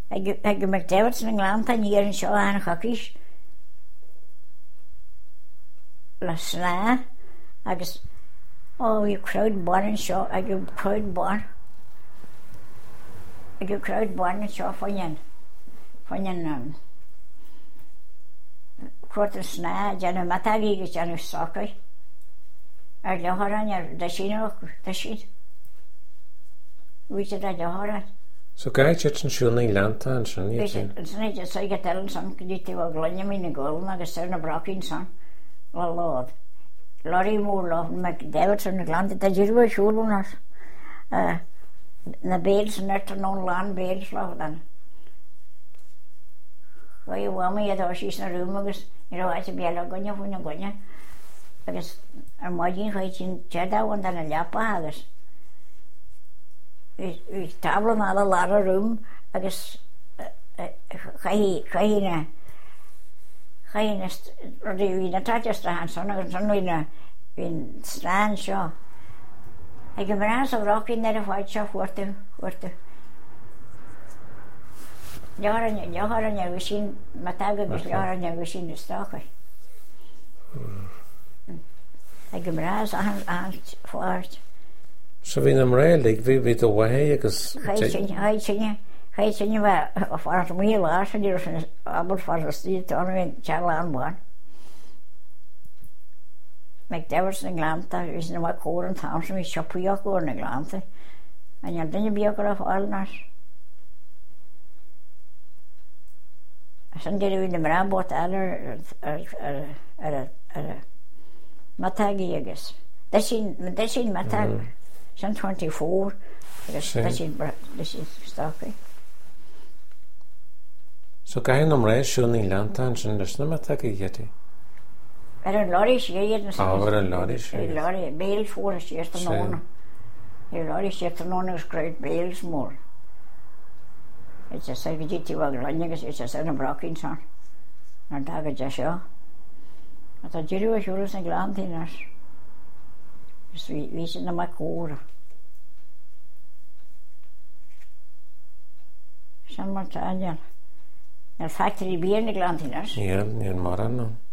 Ag McDavidson yn glanta níor an seo an chacís le sná agus bhí crowd bar an seo ag crowd bar an seo faoin chuirt an sná deanna mataí agus deanna socaí ar leharan ar de sin víte a leharan. So gaid an siúna í leanta an sin sin sa go telan san dítí bh glunne mí na ggóilna agus ar na bracín san le lád. Lorí mór lá McDavidson na glanta a ddírbh siúlúnas na béils an net an ón lán béils ládan. Gai bhhaí a sís na rúm agus i ráhaid beala gonne fún na gonne agus ar maidín chuid sin teadáhain na leapa agus hí tablan ala lar a rúm agus chaína hí na taiteasta han san agus san hín slán seo. Ag go marás a bhrácín ar a bhaid seo fuirta. Leharan a bhí sin mataga agus leharan a bhí sin na stácha. Ag go marás a fáirt. So bhí am réalaigh bhí do bhaithé agus... Chaid sinne bheith a fáirt mí lá san dúr san abal fáirt a stíad anna bhíon teala an bhain. McDavidson na glanta is na bhaid cór an tamsan hí siopúíoch góir na glanta a neal duine bíogar a fáilnas. San deidir bhí na mrabót eile ar matagaí agus. De sin matag san 24 agus de sin stácaí. So gaithn am rééis siúna í leanta an sin leis na matagaí dhéití? Ar an láirí siad na ar an láirí siad. Láirí béil fór a siad an nóna. Ar láirí siad an nóna agus greid béils mór. It's a sa vidítí bhag lanne agus it's a sa na bracín san. Ar daga de seo. A tá ddíriú a siúlas na glantínas. Gus ví sin na mai córa. San mar táineal. Ar factory bíar na glantínas. Níl mar anna.